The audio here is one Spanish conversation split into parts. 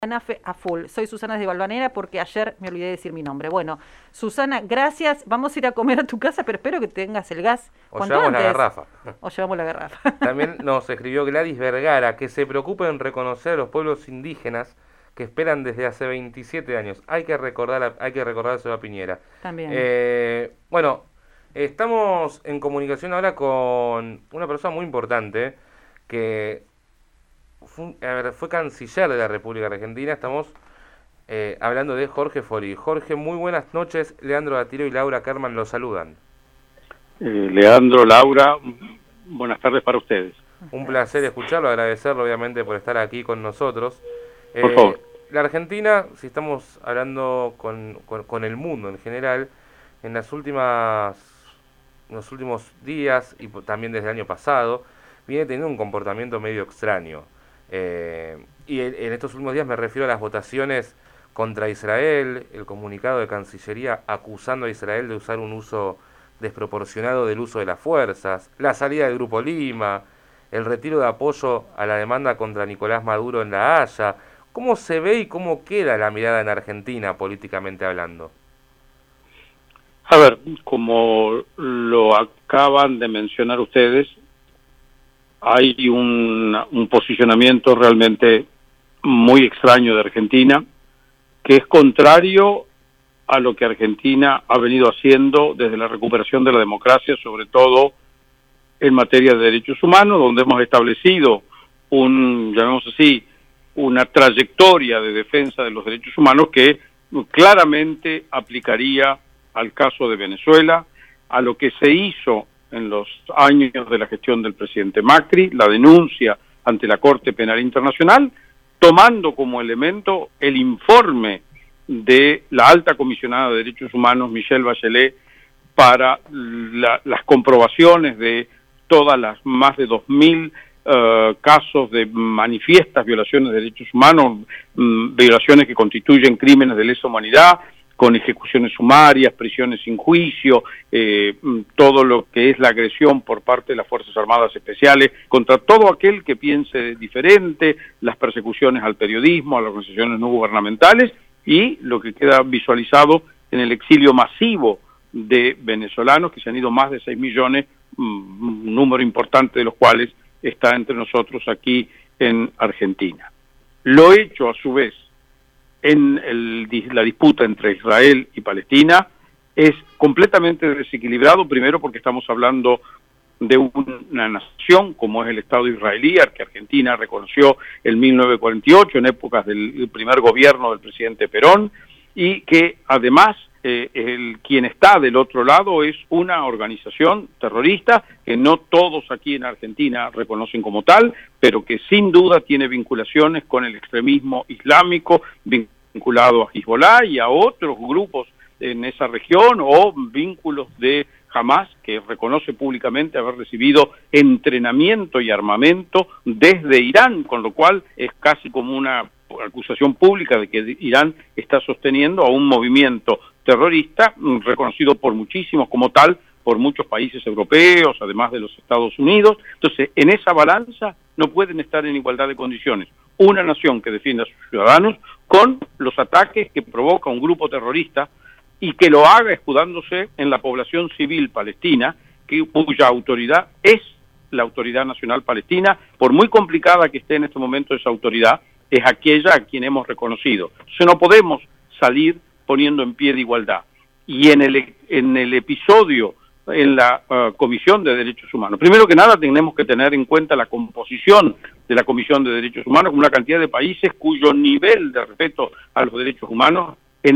A full. Soy Susana de Valvanera porque ayer me olvidé de decir mi nombre. Bueno, Susana, gracias. Vamos a ir a comer a tu casa, pero espero que tengas el gas O cuanto llevamos antes. la garrafa. O llevamos la garrafa. También nos escribió Gladys Vergara que se preocupa en reconocer a los pueblos indígenas que esperan desde hace 27 años. Hay que recordar a Piñera. También. Bueno, estamos en comunicación ahora con una persona muy importante que fue canciller de la República Argentina. Estamos hablando de Jorge Fori. Jorge, muy buenas noches. Leandro Dattilo y Laura Kerman los saludan. Leandro, Laura, buenas tardes para ustedes. Un placer escucharlo, agradecerlo obviamente por estar aquí con nosotros. Por favor. La Argentina, si estamos hablando con el mundo en general, en los últimos días y también desde el año pasado, viene teniendo un comportamiento medio extraño. Y en estos últimos días me refiero a las votaciones contra Israel, el comunicado de Cancillería acusando a Israel de usar un uso desproporcionado del uso de las fuerzas, la salida del Grupo Lima, el retiro de apoyo a la demanda contra Nicolás Maduro en La Haya. ¿Cómo se ve y cómo queda la mirada en Argentina políticamente hablando? A ver, como lo acaban de mencionar ustedes, hay un posicionamiento realmente muy extraño de Argentina, que es contrario a lo que Argentina ha venido haciendo desde la recuperación de la democracia, sobre todo en materia de derechos humanos, donde hemos establecido llamemos así, una trayectoria de defensa de los derechos humanos que claramente aplicaría al caso de Venezuela, a lo que se hizo en los años de la gestión del presidente Macri, la denuncia ante la Corte Penal Internacional, tomando como elemento el informe de la alta comisionada de derechos humanos, Michelle Bachelet, para las comprobaciones de todas las más de 2.000 casos de manifiestas violaciones de derechos humanos, violaciones que constituyen crímenes de lesa humanidad, con ejecuciones sumarias, prisiones sin juicio, todo lo que es la agresión por parte de las Fuerzas Armadas Especiales contra todo aquel que piense diferente, las persecuciones al periodismo, a las organizaciones no gubernamentales y lo que queda visualizado en el exilio masivo de venezolanos, que se han ido más de 6 millones, un número importante de los cuales está entre nosotros aquí en Argentina. Lo hecho a su vez en la disputa entre Israel y Palestina es completamente desequilibrado, primero porque estamos hablando de una nación como es el Estado israelí, que Argentina reconoció en 1948 en épocas del primer gobierno del presidente Perón, y que además quien está del otro lado es una organización terrorista que no todos aquí en Argentina reconocen como tal, pero que sin duda tiene vinculaciones con el extremismo islámico, vinculado a Hezbollah y a otros grupos en esa región, o vínculos de Hamas, que reconoce públicamente haber recibido entrenamiento y armamento desde Irán, con lo cual es casi como una acusación pública de que Irán está sosteniendo a un movimiento terrorista reconocido por muchísimos como tal, por muchos países europeos, además de los Estados Unidos. Entonces, en esa balanza no pueden estar en igualdad de condiciones una nación que defiende a sus ciudadanos con los ataques que provoca un grupo terrorista y que lo haga escudándose en la población civil palestina, cuya autoridad es la Autoridad Nacional Palestina, por muy complicada que esté en este momento esa autoridad, es aquella a quien hemos reconocido. Entonces no podemos salir poniendo en pie de igualdad. Y en el episodio, en la Comisión de Derechos Humanos, primero que nada tenemos que tener en cuenta la composición de la Comisión de Derechos Humanos, con una cantidad de países cuyo nivel de respeto a los derechos humanos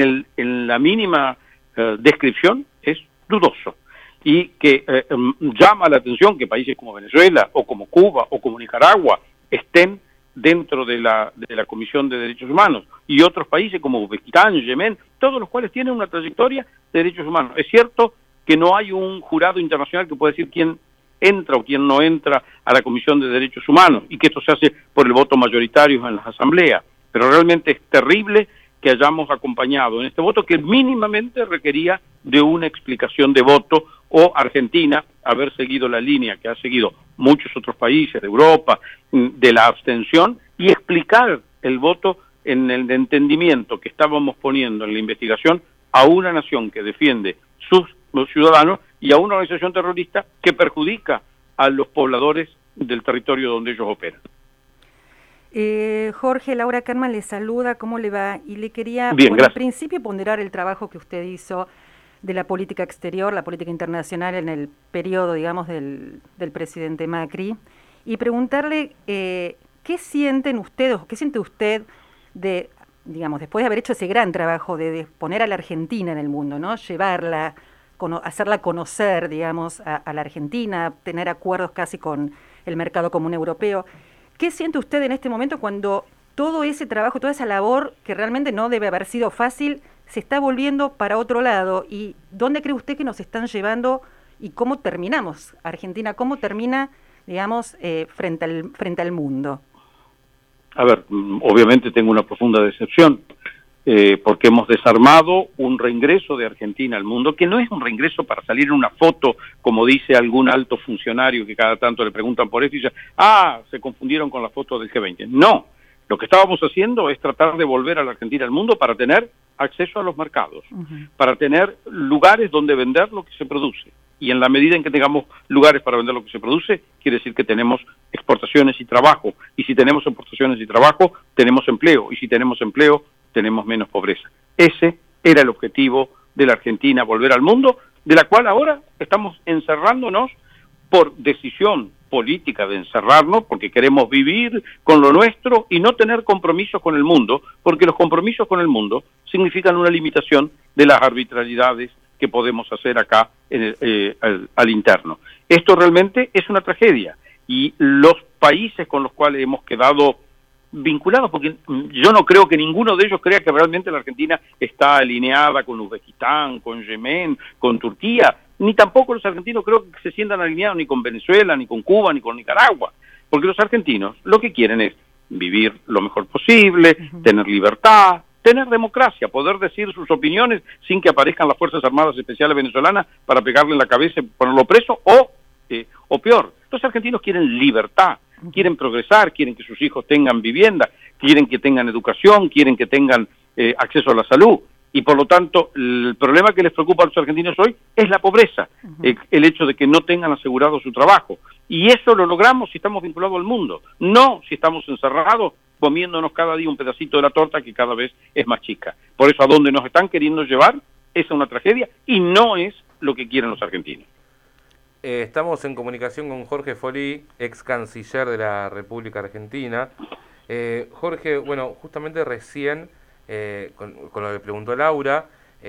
en la mínima descripción es dudoso, y que llama la atención que países como Venezuela o como Cuba o como Nicaragua estén dentro de la Comisión de Derechos Humanos, y otros países como Uzbekistán, Yemen, todos los cuales tienen una trayectoria de derechos humanos. Es cierto que no hay un jurado internacional que pueda decir quién entra o quién no entra a la Comisión de Derechos Humanos, y que esto se hace por el voto mayoritario en las asambleas, pero realmente es terrible que hayamos acompañado en este voto que mínimamente requería de una explicación de voto, o Argentina haber seguido la línea que ha seguido muchos otros países de Europa, de la abstención, y explicar el voto en el entendimiento que estábamos poniendo en la investigación a una nación que defiende sus ciudadanos y a una organización terrorista que perjudica a los pobladores del territorio donde ellos operan. Jorge, Laura Kerman le saluda, ¿cómo le va? Y le quería, Bien, al principio ponderar el trabajo que usted hizo de la política exterior, la política internacional en el periodo, digamos, del presidente Macri, y preguntarle qué sienten ustedes, o qué siente usted de, digamos, después de haber hecho ese gran trabajo de poner a la Argentina en el mundo, ¿no? Llevarla, hacerla conocer, digamos, a la Argentina, tener acuerdos casi con el mercado común europeo. ¿Qué siente usted en este momento cuando todo ese trabajo, toda esa labor, que realmente no debe haber sido fácil, se está volviendo para otro lado? ¿Y dónde cree usted que nos están llevando y cómo terminamos Argentina? ¿Cómo termina, digamos, frente al mundo? A ver, obviamente tengo una profunda decepción, porque hemos desarmado un reingreso de Argentina al mundo, que no es un reingreso para salir en una foto, como dice algún alto funcionario que cada tanto le preguntan por eso y dice, se confundieron con la foto del G20. No, lo que estábamos haciendo es tratar de volver a la Argentina al mundo para tener acceso a los mercados, para tener lugares donde vender lo que se produce. Y en la medida en que tengamos lugares para vender lo que se produce, quiere decir que tenemos exportaciones y trabajo. Y si tenemos exportaciones y trabajo, tenemos empleo. Y si tenemos empleo, tenemos menos pobreza. Ese era el objetivo de la Argentina, volver al mundo, de la cual ahora estamos encerrándonos por decisión política de encerrarnos, porque queremos vivir con lo nuestro y no tener compromisos con el mundo, porque los compromisos con el mundo significan una limitación de las arbitrariedades que podemos hacer acá al interno. Esto realmente es una tragedia, y los países con los cuales hemos quedado vinculados, porque yo no creo que ninguno de ellos crea que realmente la Argentina está alineada con Uzbekistán, con Yemen, con Turquía, ni tampoco los argentinos creo que se sientan alineados ni con Venezuela, ni con Cuba, ni con Nicaragua, porque los argentinos lo que quieren es vivir lo mejor posible, tener libertad, tener democracia, poder decir sus opiniones sin que aparezcan las Fuerzas Armadas Especiales venezolanas para pegarle en la cabeza y ponerlo preso, o peor, los argentinos quieren libertad, quieren progresar, quieren que sus hijos tengan vivienda, quieren que tengan educación, quieren que tengan acceso a la salud, y por lo tanto el problema que les preocupa a los argentinos hoy es la pobreza, el hecho de que no tengan asegurado su trabajo, y eso lo logramos si estamos vinculados al mundo, no si estamos encerrados comiéndonos cada día un pedacito de la torta que cada vez es más chica. Por eso a donde nos están queriendo llevar es una tragedia y no es lo que quieren los argentinos. Estamos en comunicación con Jorge Folí, ex canciller de la República Argentina. Jorge, bueno, justamente recién, con lo que preguntó Laura,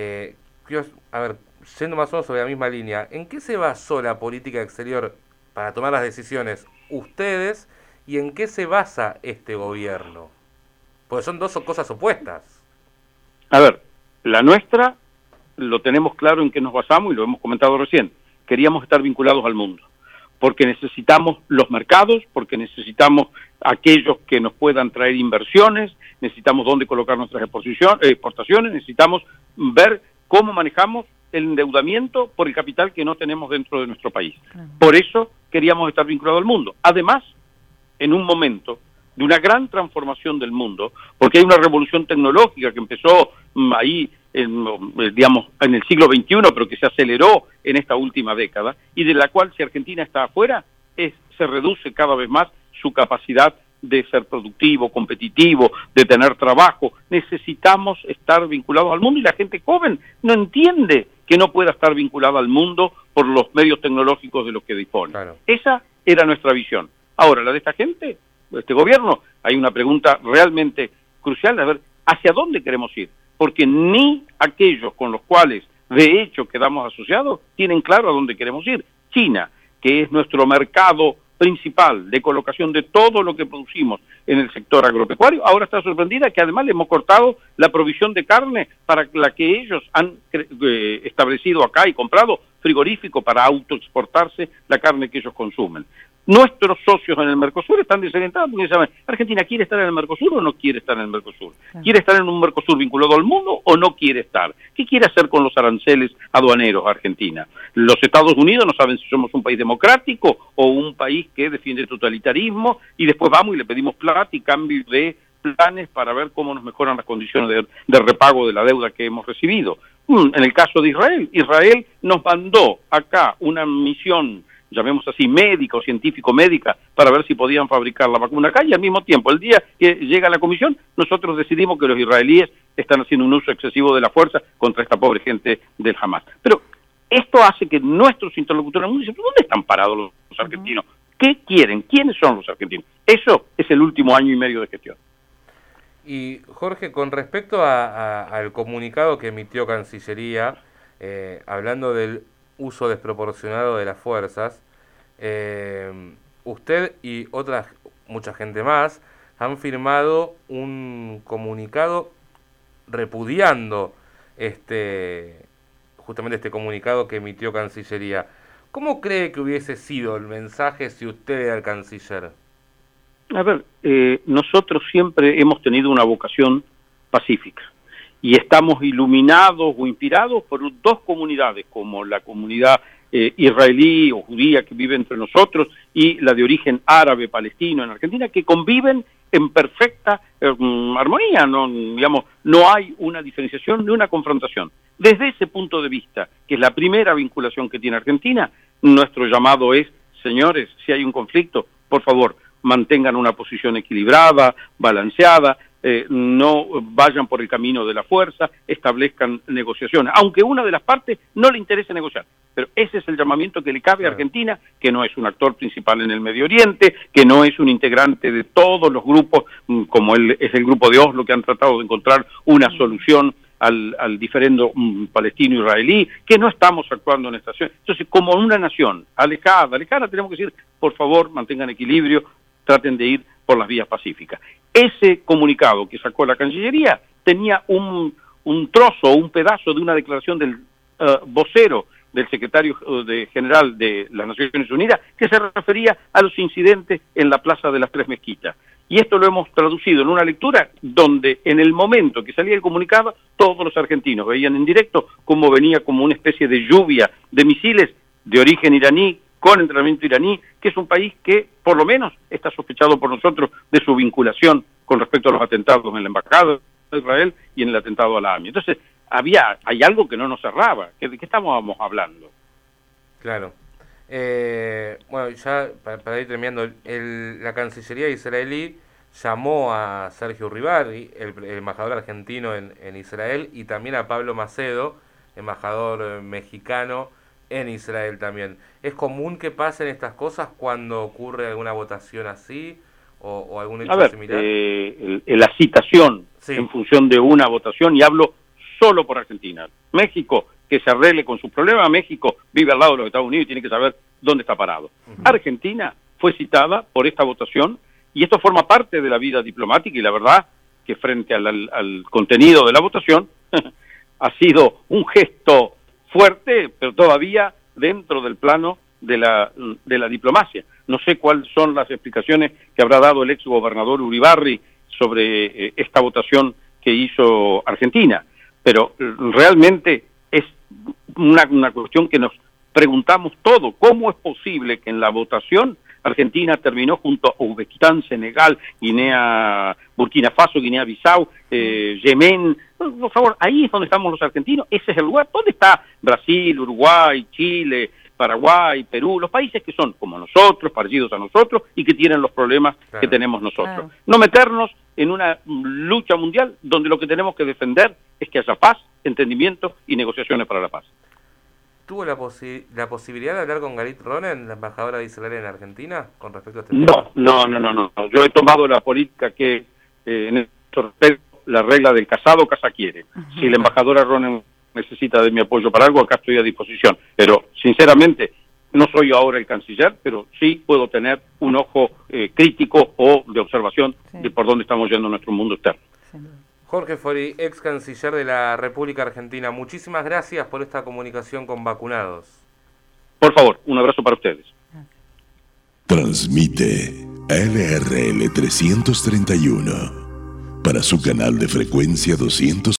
a ver, yendo más o menos sobre la misma línea, ¿en qué se basó la política exterior para tomar las decisiones ustedes y en qué se basa este gobierno? Porque son dos cosas opuestas. A ver, la nuestra lo tenemos claro en qué nos basamos y lo hemos comentado recién. Queríamos estar vinculados al mundo, porque necesitamos los mercados, porque necesitamos aquellos que nos puedan traer inversiones, necesitamos dónde colocar nuestras exportaciones, necesitamos ver cómo manejamos el endeudamiento por el capital que no tenemos dentro de nuestro país. Por eso queríamos estar vinculados al mundo. Además, en un momento de una gran transformación del mundo, porque hay una revolución tecnológica que empezó ahí, digamos, en el siglo XXI, pero que se aceleró en esta última década, y de la cual si Argentina está afuera, se reduce cada vez más su capacidad de ser productivo, competitivo, de tener trabajo. Necesitamos estar vinculados al mundo, y la gente joven no entiende que no pueda estar vinculada al mundo por los medios tecnológicos de los que dispone. Claro. Esa era nuestra visión. Ahora, la de esta gente, este gobierno, hay una pregunta realmente crucial, a ver, ¿hacia dónde queremos ir? Porque ni aquellos con los cuales de hecho quedamos asociados tienen claro a dónde queremos ir. China, que es nuestro mercado principal de colocación de todo lo que producimos en el sector agropecuario, ahora está sorprendida que además le hemos cortado la provisión de carne para la que ellos han establecido acá y comprado frigorífico para autoexportarse la carne que ellos consumen. Nuestros socios en el Mercosur están desorientados porque saben, ¿Argentina quiere estar en el Mercosur o no quiere estar en el Mercosur? ¿Quiere estar en un Mercosur vinculado al mundo o no quiere estar? ¿Qué quiere hacer con los aranceles aduaneros Argentina? Los Estados Unidos no saben si somos un país democrático o un país que defiende totalitarismo, y después vamos y le pedimos plata y cambio de planes para ver cómo nos mejoran las condiciones de repago de la deuda que hemos recibido. En el caso de Israel, Israel nos mandó acá una misión, llamemos así, médica o científico-médica, para ver si podían fabricar la vacuna acá, y al mismo tiempo, el día que llega la comisión, nosotros decidimos que los israelíes están haciendo un uso excesivo de la fuerza contra esta pobre gente del Hamas. Pero esto hace que nuestros interlocutores dicen, ¿dónde están parados los argentinos? ¿Qué quieren? ¿Quiénes son los argentinos? Eso es el último año y medio de gestión. Y Jorge, con respecto al comunicado que emitió Cancillería, hablando del uso desproporcionado de las fuerzas, usted y mucha gente más han firmado un comunicado repudiando justamente este comunicado que emitió Cancillería. ¿Cómo cree que hubiese sido el mensaje si usted era el canciller? A ver, nosotros siempre hemos tenido una vocación pacífica y estamos iluminados o inspirados por dos comunidades, como la comunidad israelí o judía que vive entre nosotros y la de origen árabe palestino en Argentina, que conviven en perfecta armonía, no hay una diferenciación ni una confrontación. Desde ese punto de vista, que es la primera vinculación que tiene Argentina, nuestro llamado es, señores, si hay un conflicto, por favor, mantengan una posición equilibrada, balanceada, no vayan por el camino de la fuerza, establezcan negociaciones, aunque una de las partes no le interese negociar. Pero ese es el llamamiento que le cabe a Argentina, que no es un actor principal en el Medio Oriente, que no es un integrante de todos los grupos, como es el grupo de Oslo, que han tratado de encontrar una solución al diferendo palestino-israelí, que no estamos actuando en esta situación. Entonces, como una nación alejada, tenemos que decir, por favor, mantengan equilibrio, traten de ir por las vías pacíficas. Ese comunicado que sacó la Cancillería tenía un trozo, un pedazo de una declaración del vocero del secretario general de las Naciones Unidas, que se refería a los incidentes en la Plaza de las Tres Mezquitas. Y esto lo hemos traducido en una lectura donde en el momento que salía el comunicado, todos los argentinos veían en directo cómo venía como una especie de lluvia de misiles de origen iraní, con entrenamiento iraní, que es un país que por lo menos está sospechado por nosotros de su vinculación con respecto a los atentados en la Embajada de Israel y en el atentado a la AMI. Entonces, hay algo que no nos cerraba. ¿De qué estábamos hablando? Claro. Bueno, ya para ir terminando, la Cancillería israelí llamó a Sergio Uribarri, el embajador argentino en Israel, y también a Pablo Macedo, embajador mexicano en Israel también. ¿Es común que pasen estas cosas cuando ocurre alguna votación así o algún hecho similar? La citación sí, en función de una votación, y hablo solo por Argentina. México, que se arregle con sus problemas. México vive al lado de los Estados Unidos y tiene que saber dónde está parado. Argentina fue citada por esta votación y esto forma parte de la vida diplomática, y la verdad que frente al contenido de la votación ha sido un gesto fuerte, pero todavía dentro del plano de la diplomacia. No sé cuáles son las explicaciones que habrá dado el ex gobernador Uribarri sobre esta votación que hizo Argentina, pero realmente es una cuestión que nos preguntamos todo. ¿Cómo es posible que en la votación Argentina terminó junto a Uzbekistán, Senegal, Burkina Faso, Guinea-Bissau, Yemen? Por favor, ahí es donde estamos los argentinos, ese es el lugar. ¿Dónde está Brasil, Uruguay, Chile, Paraguay, Perú, los países que son como nosotros, parecidos a nosotros y que tienen los problemas que tenemos nosotros? No meternos en una lucha mundial donde lo que tenemos que defender es que haya paz, entendimiento y negociaciones para la paz. ¿Tuvo la posibilidad de hablar con Galit Ronen, la embajadora de Israel en Argentina, con respecto a este tema? No. Yo he tomado la política que en este respecto, la regla del casado, casa quiere. Si la embajadora Ronen necesita de mi apoyo para algo, acá estoy a disposición. Pero, sinceramente, no soy ahora el canciller, pero sí puedo tener un ojo crítico o de observación de por dónde estamos yendo nuestro mundo externo. Jorge Fori, ex canciller de la República Argentina, muchísimas gracias por esta comunicación con Vacunados. Por favor, un abrazo para ustedes. Transmite LRL 331 para su canal de frecuencia 200.